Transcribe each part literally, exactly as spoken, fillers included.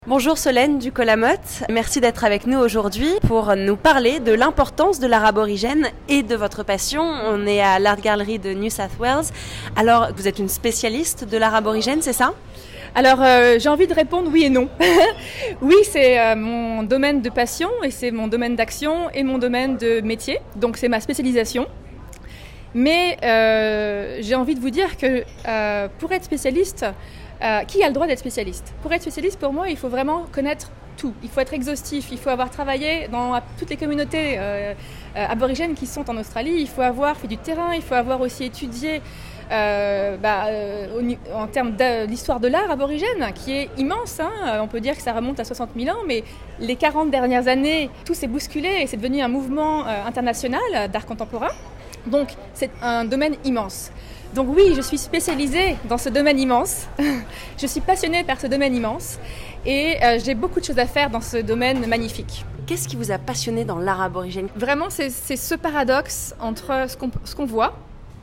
Bonjour Solène du Colamotte, merci d'être avec nous aujourd'hui pour nous parler de l'importance de l'art aborigène et de votre passion. On est à l'Art Gallery de New South Wales. Alors, vous êtes une spécialiste de l'art aborigène, c'est ça ? Alors, euh, j'ai envie de répondre oui et non. Oui, c'est euh, mon domaine de passion et c'est mon domaine d'action et mon domaine de métier, donc c'est ma spécialisation. Mais euh, j'ai envie de vous dire que euh, pour être spécialiste, Euh, qui a le droit d'être spécialiste ? Pour être spécialiste, pour moi, il faut vraiment connaître tout. Il faut être exhaustif, il faut avoir travaillé dans toutes les communautés euh, euh, aborigènes qui sont en Australie, il faut avoir fait du terrain, il faut avoir aussi étudié euh, bah, euh, au, en termes de l'histoire de l'art aborigène, qui est immense. Hein. On peut dire que ça remonte à soixante mille ans, mais les quarante dernières années, tout s'est bousculé et c'est devenu un mouvement euh, international d'art contemporain. Donc, c'est un domaine immense. Donc oui, je suis spécialisée dans ce domaine immense, je suis passionnée par ce domaine immense et euh, j'ai beaucoup de choses à faire dans ce domaine magnifique. Qu'est-ce qui vous a passionné dans l'art aborigène ? Vraiment, c'est, c'est ce paradoxe entre ce qu'on, ce qu'on voit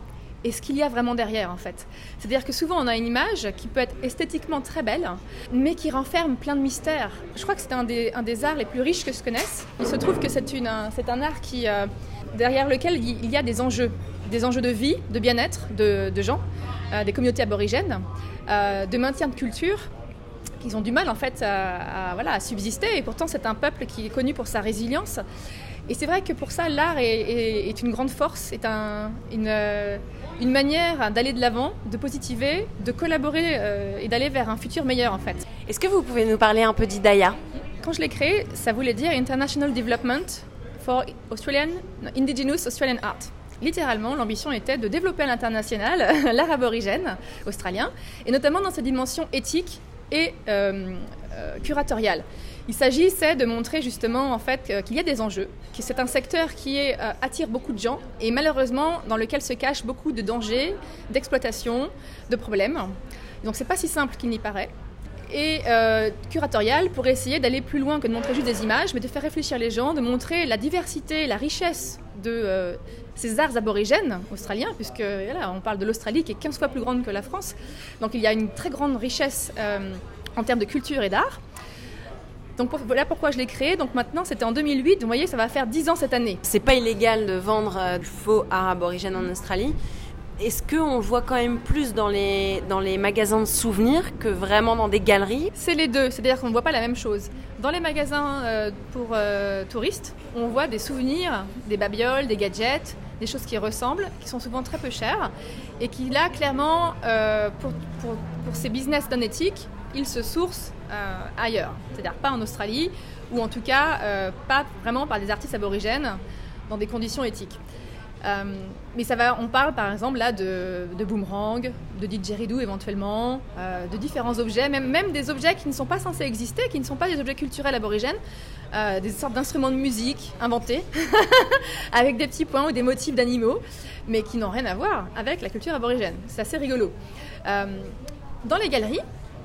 et ce qu'il y a vraiment derrière en fait. C'est-à-dire que souvent on a une image qui peut être esthétiquement très belle, mais qui renferme plein de mystères. Je crois que c'est un des, un des arts les plus riches que je connaisse. Il se trouve que c'est, une, un, c'est un art qui, euh, derrière lequel il y a des enjeux. Des enjeux de vie, de bien-être de, de gens, euh, des communautés aborigènes, euh, de maintien de culture, qu'ils ont du mal en fait à, à, voilà, à subsister. Et pourtant, c'est un peuple qui est connu pour sa résilience. Et c'est vrai que pour ça, l'art est, est, est une grande force, est un, une, une manière d'aller de l'avant, de positiver, de collaborer euh, et d'aller vers un futur meilleur en fait. Est-ce que vous pouvez nous parler un peu d'Idaya ? Quand je l'ai créé, ça voulait dire International Development for Australian, Indigenous Australian Art. Littéralement, l'ambition était de développer à l'international l'art aborigène australien, et notamment dans sa dimension éthique et euh, euh, curatoriale. Il s'agissait de montrer justement en fait, qu'il y a des enjeux, que c'est un secteur qui est, euh, attire beaucoup de gens, et malheureusement dans lequel se cachent beaucoup de dangers, d'exploitation, de problèmes. Donc c'est pas si simple qu'il n'y paraît. Et euh, curatorial pour essayer d'aller plus loin que de montrer juste des images, mais de faire réfléchir les gens, de montrer la diversité, la richesse de euh, ces arts aborigènes australiens, puisque voilà, on parle de l'Australie qui est quinze fois plus grande que la France. Donc il y a une très grande richesse euh, en termes de culture et d'art. Donc pour, voilà pourquoi je l'ai créé. Donc maintenant, c'était en deux mille huit, donc vous voyez, ça va faire dix ans cette année. C'est pas illégal de vendre euh, du faux art aborigène en Australie. Est-ce qu'on le voit quand même plus dans les, dans les magasins de souvenirs que vraiment dans des galeries ? C'est les deux, c'est-à-dire qu'on ne voit pas la même chose. Dans les magasins euh, pour euh, touristes, on voit des souvenirs, des babioles, des gadgets, des choses qui ressemblent, qui sont souvent très peu chères, et qui là, clairement, euh, pour, pour, pour ces business non éthiques, ils se sourcent euh, ailleurs. C'est-à-dire pas en Australie, ou en tout cas euh, pas vraiment par des artistes aborigènes, dans des conditions éthiques. Euh, mais ça va, on parle par exemple là de, de boomerang, de didgeridoo éventuellement, euh, de différents objets, même, même des objets qui ne sont pas censés exister, qui ne sont pas des objets culturels aborigènes, euh, des sortes d'instruments de musique inventés avec des petits points ou des motifs d'animaux, mais qui n'ont rien à voir avec la culture aborigène. C'est assez rigolo. Euh, dans les galeries,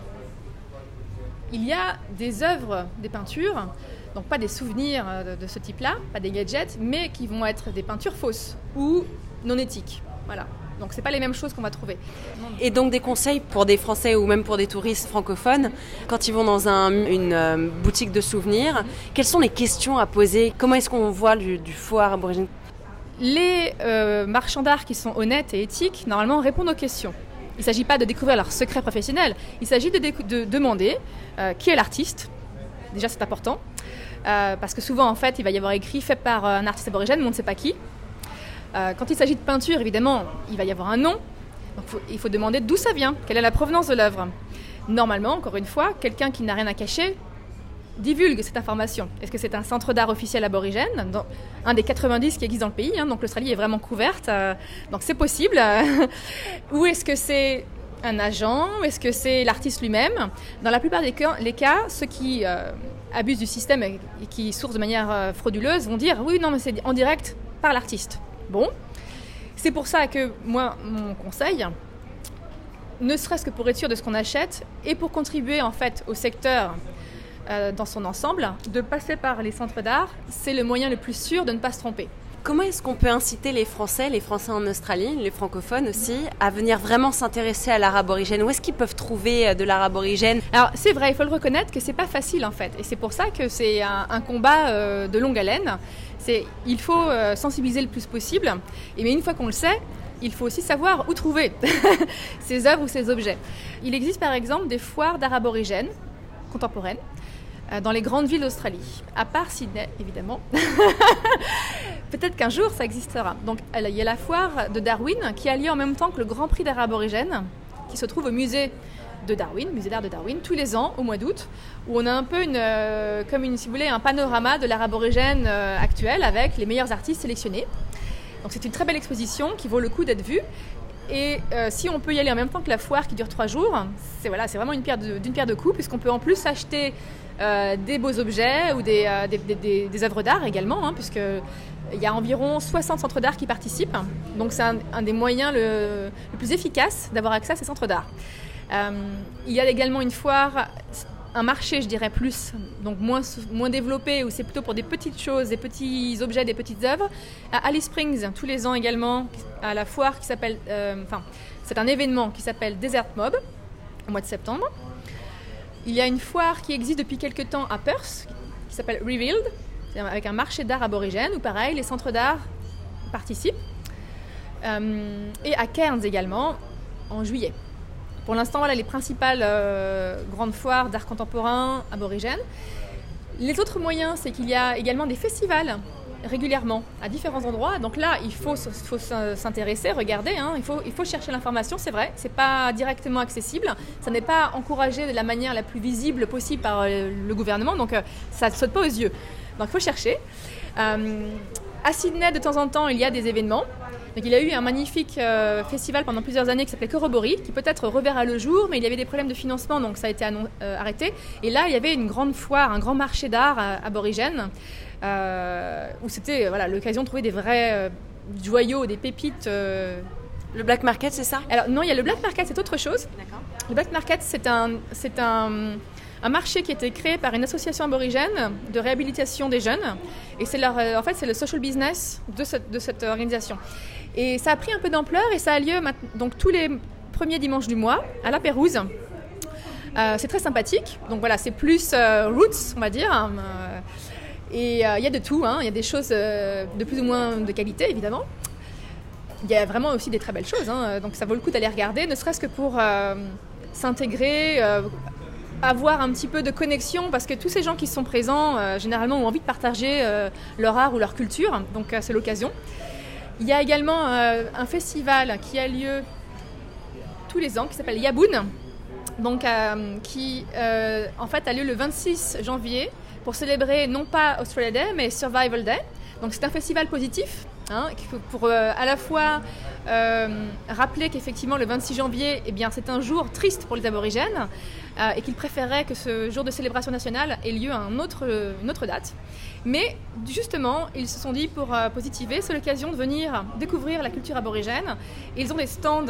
il y a des œuvres, des peintures. Donc pas des souvenirs de, de ce type-là, pas des gadgets, mais qui vont être des peintures fausses ou non éthiques. Voilà. Donc c'est pas les mêmes choses qu'on va trouver. Et donc des conseils pour des Français ou même pour des touristes francophones, quand ils vont dans un, une euh, boutique de souvenirs, quelles sont les questions à poser ? Comment est-ce qu'on voit du, du faux art aborigène ? Les euh, marchands d'art qui sont honnêtes et éthiques, normalement, répondent aux questions. Il ne s'agit pas de découvrir leur secret professionnel, il s'agit de, dé- de demander euh, qui est l'artiste. Déjà, c'est important. Euh, parce que souvent, en fait, il va y avoir écrit fait par un artiste aborigène, mais on ne sait pas qui. Euh, quand il s'agit de peinture, évidemment, il va y avoir un nom. Donc, faut, il faut demander d'où ça vient, quelle est la provenance de l'œuvre. Normalement, encore une fois, quelqu'un qui n'a rien à cacher divulgue cette information. Est-ce que c'est un centre d'art officiel aborigène, dans, un des quatre-vingt-dix qui existe dans le pays, hein, donc l'Australie est vraiment couverte, euh, donc c'est possible. Ou est-ce que c'est un agent, est-ce que c'est l'artiste lui-même ? Dans la plupart des cas, les cas ceux qui euh, abusent du système et qui sourcent de manière euh, frauduleuse vont dire « oui, non, mais c'est en direct par l'artiste ». Bon, c'est pour ça que moi, mon conseil, ne serait-ce que pour être sûr de ce qu'on achète et pour contribuer en fait au secteur euh, dans son ensemble, de passer par les centres d'art, c'est le moyen le plus sûr de ne pas se tromper. Comment est-ce qu'on peut inciter les Français, les Français en Australie, les francophones aussi, à venir vraiment s'intéresser à l'art aborigène? Où est-ce qu'ils peuvent trouver de l'art aborigène? Alors c'est vrai, il faut le reconnaître que c'est pas facile en fait. Et c'est pour ça que c'est un, un combat euh, de longue haleine. C'est, il faut euh, sensibiliser le plus possible. Et mais une fois qu'on le sait, il faut aussi savoir où trouver ces œuvres ou ces objets. Il existe par exemple des foires d'art aborigène contemporaines dans les grandes villes d'Australie, à part Sydney, évidemment. Peut-être qu'un jour, ça existera. Donc, il y a la foire de Darwin qui a lieu en même temps que le Grand Prix d'art aborigène, qui se trouve au musée de Darwin, musée d'art de Darwin, tous les ans, au mois d'août, où on a un peu une, euh, comme une, si vous voulez, un panorama de l'art aborigène euh, actuel avec les meilleurs artistes sélectionnés. Donc, c'est une très belle exposition qui vaut le coup d'être vue. Et euh, si on peut y aller en même temps que la foire qui dure trois jours, c'est, voilà, c'est vraiment une pierre de, d'une pierre deux coups, puisqu'on peut en plus acheter euh, des beaux objets ou des, euh, des, des, des, des œuvres d'art également, hein, puisqu'il y a environ soixante centres d'art qui participent. Donc c'est un, un des moyens le, le plus efficace d'avoir accès à ces centres d'art. Euh, il y a également une foire, un marché je dirais plus, donc moins, moins développé, où c'est plutôt pour des petites choses, des petits objets, des petites œuvres. À Alice Springs, tous les ans également, à la foire qui s'appelle, euh, enfin, c'est un événement qui s'appelle Desert Mob, au mois de septembre. Il y a une foire qui existe depuis quelques temps à Perth, qui s'appelle Revealed, avec un marché d'art aborigène, où pareil, les centres d'art participent. Euh, et à Cairns également, en juillet. Pour l'instant, voilà les principales euh, grandes foires d'art contemporain aborigène. Les autres moyens, c'est qu'il y a également des festivals régulièrement à différents endroits. Donc là, il faut, faut s'intéresser, regarder. Hein. Il faut, il faut chercher l'information, c'est vrai. C'est pas directement accessible. Ça n'est pas encouragé de la manière la plus visible possible par le gouvernement. Donc euh, ça ne saute pas aux yeux. Donc il faut chercher. Euh, à Sydney, de temps en temps, il y a des événements. Donc, il y a eu un magnifique euh, festival pendant plusieurs années qui s'appelait Corroboree, qui peut-être reverra le jour, mais il y avait des problèmes de financement, donc ça a été annon- euh, arrêté. Et là, il y avait une grande foire, un grand marché d'art euh, aborigène, euh, où c'était euh, voilà, l'occasion de trouver des vrais euh, joyaux, des pépites. Euh... Le Black Market, c'est ça? Alors non, il y a le Black Market, c'est autre chose. D'accord. Le Black Market, c'est un... C'est un Un marché qui a été créé par une association aborigène de réhabilitation des jeunes. Et c'est leur, en fait, c'est le social business de cette, de cette organisation. Et ça a pris un peu d'ampleur et ça a lieu donc, tous les premiers dimanches du mois à La Pérouse. Euh, c'est très sympathique. Donc voilà, c'est plus euh, roots, on va dire. Hein, euh, et il euh, y a de tout. Hein. Il y a des choses euh, de plus ou moins de qualité, évidemment. Il y a vraiment aussi des très belles choses. Hein. Donc ça vaut le coup d'aller regarder, ne serait-ce que pour euh, s'intégrer... Euh, avoir un petit peu de connexion, parce que tous ces gens qui sont présents, euh, généralement, ont envie de partager euh, leur art ou leur culture, donc euh, c'est l'occasion. Il y a également euh, un festival qui a lieu tous les ans, qui s'appelle Yaboon, donc, euh, qui euh, en fait a lieu le vingt-six janvier, pour célébrer non pas Australia Day, mais Survival Day. Donc c'est un festival positif, hein, pour euh, à la fois euh, rappeler qu'effectivement le vingt-six janvier, eh bien, c'est un jour triste pour les aborigènes, euh, et qu'ils préféraient que ce jour de célébration nationale ait lieu à un autre, une autre date. Mais justement, ils se sont dit pour euh, positiver, c'est l'occasion de venir découvrir la culture aborigène. Et ils ont des stands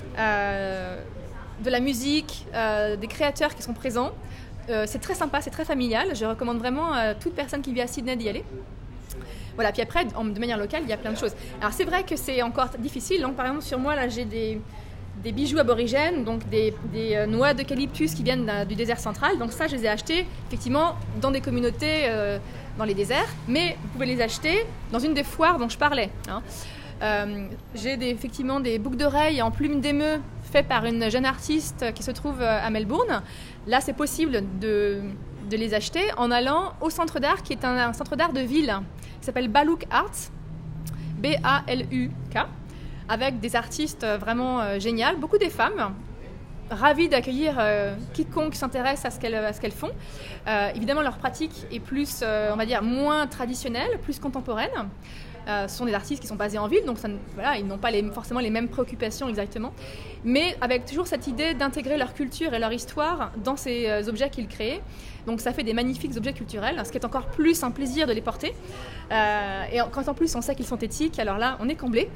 euh, de la musique, euh, des créateurs qui sont présents. Euh, c'est très sympa, c'est très familial. Je recommande vraiment à toute personne qui vit à Sydney d'y aller. Voilà, puis après, en, de manière locale, il y a plein de choses. Alors c'est vrai que c'est encore difficile. Donc, par exemple, sur moi, là, j'ai des, des bijoux aborigènes, donc des, des euh, noix d'eucalyptus qui viennent du désert central. Donc ça, je les ai achetés effectivement dans des communautés, euh, dans les déserts. Mais vous pouvez les acheter dans une des foires dont je parlais. Hein. Euh, j'ai des, effectivement des boucles d'oreilles en plumes d'émeu faites par une jeune artiste qui se trouve à Melbourne. Là, c'est possible de, de les acheter en allant au centre d'art, qui est un, un centre d'art de ville, qui s'appelle Baluk Arts, B A L U K, avec des artistes vraiment euh, géniales, beaucoup des femmes, ravies d'accueillir euh, quiconque s'intéresse à ce qu'elles, à ce qu'elles font. Euh, évidemment, leur pratique est plus, euh, on va dire, moins traditionnelle, plus contemporaine. Euh, ce sont des artistes qui sont basés en ville, donc ça, voilà, ils n'ont pas les, forcément les mêmes préoccupations exactement, mais avec toujours cette idée d'intégrer leur culture et leur histoire dans ces euh, objets qu'ils créent. Donc ça fait des magnifiques objets culturels, ce qui est encore plus un plaisir de les porter. Euh, et quand en plus on sait qu'ils sont éthiques, alors là on est comblé.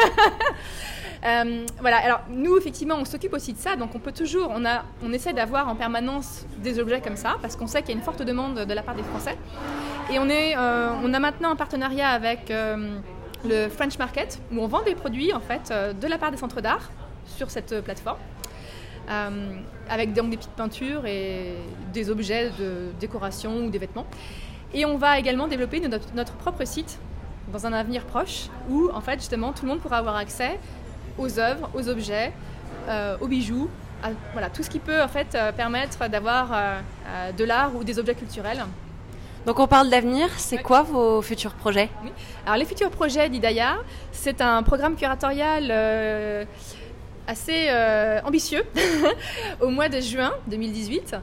euh, voilà, alors nous effectivement on s'occupe aussi de ça, donc on peut toujours, on, a, on essaie d'avoir en permanence des objets comme ça, parce qu'on sait qu'il y a une forte demande de la part des Français. Et on, est, euh, on a maintenant un partenariat avec euh, le French Market, où on vend des produits en fait, euh, de la part des centres d'art sur cette euh, plateforme, euh, avec donc des petites peintures et des objets de décoration ou des vêtements. Et on va également développer notre, notre propre site dans un avenir proche, où en fait justement tout le monde pourra avoir accès aux œuvres, aux objets, euh, aux bijoux, à, voilà, tout ce qui peut en fait euh, permettre d'avoir euh, euh, de l'art ou des objets culturels. Donc on parle d'avenir, c'est Oui. quoi vos futurs projets ? Oui. Alors les futurs projets d'Hidaya, c'est un programme curatorial euh, assez euh, ambitieux. Au mois de juin deux mille dix-huit,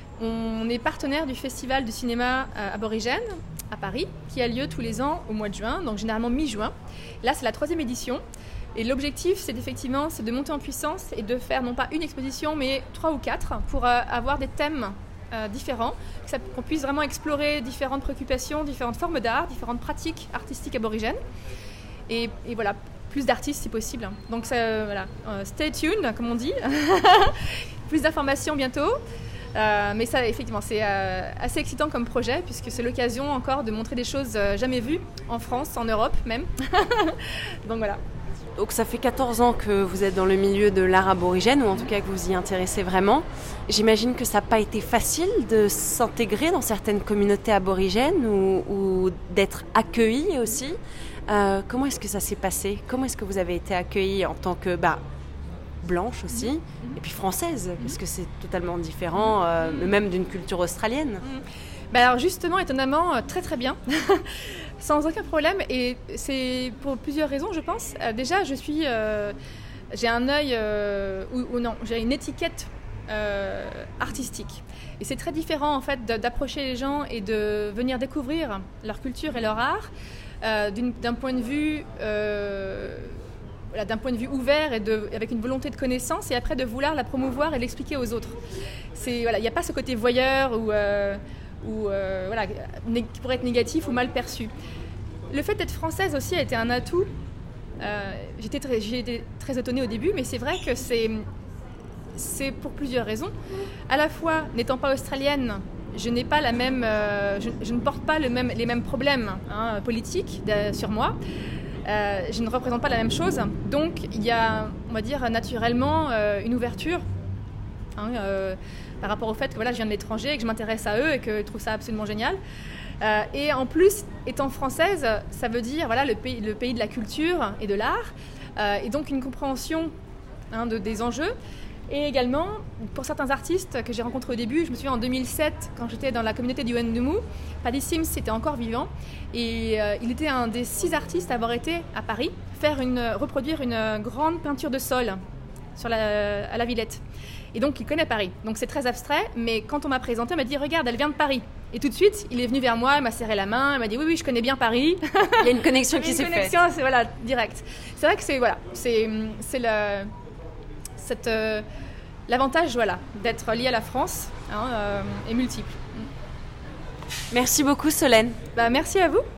on est partenaire du Festival du cinéma euh, aborigène à Paris, qui a lieu tous les ans au mois de juin, donc généralement mi-juin. Là, c'est la troisième édition. Et l'objectif, c'est effectivement c'est de monter en puissance et de faire non pas une exposition, mais trois ou quatre, pour euh, avoir des thèmes euh, différents, que ça- qu'on puisse vraiment explorer différentes préoccupations, différentes formes d'art, différentes pratiques artistiques aborigènes. Et, et voilà, plus d'artistes si possible. Donc ça, euh, voilà, Euh, stay tuned, comme on dit. Plus d'informations bientôt. Euh, mais ça, effectivement, c'est euh, assez excitant comme projet, puisque c'est l'occasion encore de montrer des choses euh, jamais vues en France, en Europe même. Donc voilà. Donc ça fait quatorze ans que vous êtes dans le milieu de l'art aborigène, ou en tout cas que vous y intéressez vraiment. J'imagine que ça n'a pas été facile de s'intégrer dans certaines communautés aborigènes ou, ou d'être accueilli aussi. Euh, comment est-ce que ça s'est passé ? Comment est-ce que vous avez été accueilli en tant que bah, blanche aussi, et puis française, parce que c'est totalement différent, euh, même d'une culture australienne. Ben alors justement, étonnamment, euh, très très bien, sans aucun problème, et c'est pour plusieurs raisons, je pense. Euh, déjà, je suis, euh, j'ai un œil, euh, ou, ou non, j'ai une étiquette euh, artistique, et c'est très différent en fait de- d'approcher les gens et de venir découvrir leur culture et leur art euh, d'une- d'un point de vue. Euh, Voilà, d'un point de vue ouvert et de, avec une volonté de connaissance, et après de vouloir la promouvoir et l'expliquer aux autres. C'est, voilà, il n'y a pas ce côté voyeur ou, euh, ou euh, voilà, né- qui pourrait être négatif ou mal perçu. Le fait d'être française aussi a été un atout. Euh, j'étais très, j'ai été très étonnée au début, mais c'est vrai que c'est, c'est pour plusieurs raisons. À la fois, n'étant pas australienne, je n'ai pas la même, euh, je, je ne porte pas le même, les mêmes problèmes hein, politiques de- sur moi. Euh, je ne représente pas la même chose, donc il y a, on va dire, naturellement euh, une ouverture hein, euh, par rapport au fait que voilà, je viens de l'étranger et que je m'intéresse à eux et que je trouve ça absolument génial. Euh, et en plus, étant française, ça veut dire voilà, le, pays, le pays de la culture et de l'art, euh, et donc une compréhension hein, de, des enjeux. Et également, pour certains artistes que j'ai rencontrés au début, je me souviens en deux mille sept, quand j'étais dans la communauté du Wendumu, Paddy Sims était encore vivant, et euh, il était un des six artistes à avoir été à Paris, faire une, reproduire une grande peinture de sol sur la, à la Villette. Et donc il connaît Paris, donc c'est très abstrait, mais quand on m'a présenté, on m'a dit « Regarde, elle vient de Paris ». Et tout de suite, il est venu vers moi, il m'a serré la main, il m'a dit « Oui, oui, je connais bien Paris ». Il y a une connexion qui Une s'est faite. connexion, c'est voilà, direct. C'est vrai que c'est voilà, c'est c'est le cette euh, l'avantage voilà d'être lié à la France hein, euh, est multiple. Merci beaucoup Solène. Bah, merci à vous.